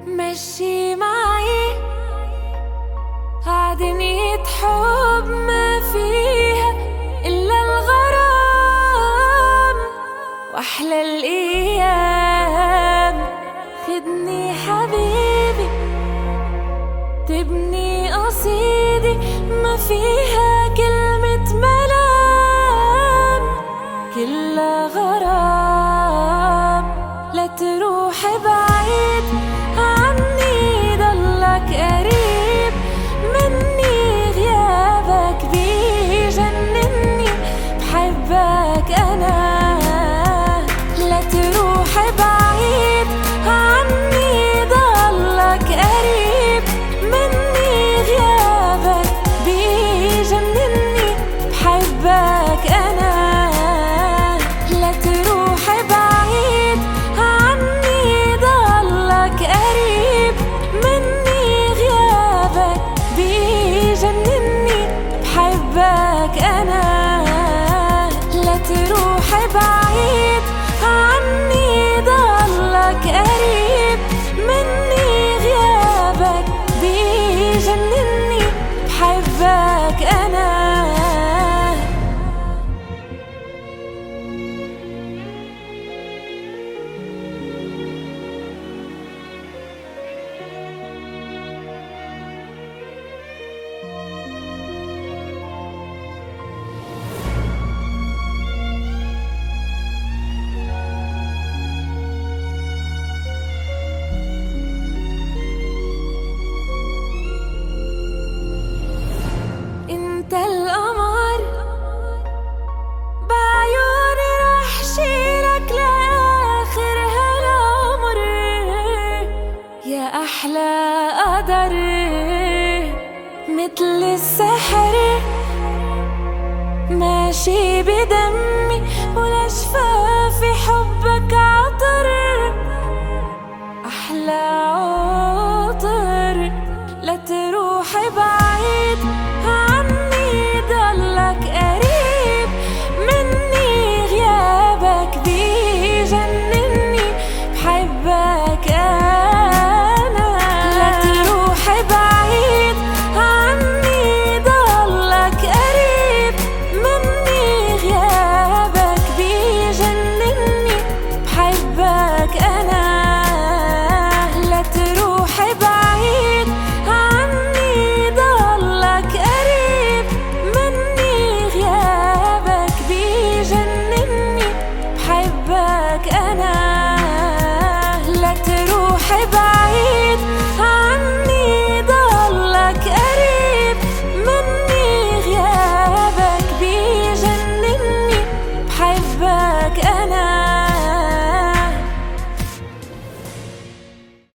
مشي معي عدنية حب ما فيها إلا الغرام وأحلى الأيام. خدني حبيبي تبني قصيدي ما فيها كلمة ملام، كلها غرام. لا تروح بعيد عني، ضلك قريب مني، غيابك بيجنني، بحبك أنا. لا تروح بعيد عني، ضلك قريب مني، غيابك بيجنني، بحبك أنا. لا تروح بعيد عني، ضلك قريب مني، غيابك بيجنني، بحبك أنا. لا تروح بعيد عني، ضلك قريب مني، غيابك بيجنني، بحبك أنا. انت القمر بعيوني، رح شيلك لاخر هالعمر. يا احلى قدر مثل السحر، ماشي بدمي ولا شفافي، حبك عطر، احلى عطر. لا تروح بعيد عني، ضلك قريب مني، غيابك بيجنني، بحبك أنا. لا تروح بعيد عني، ضلك قريب مني، غيابك بيجنني، بحبك أنا. لا تروح بعيد عني، ضلك قريب مني، غيابك بيجنني، بحبك أنا. لا تروح بعيد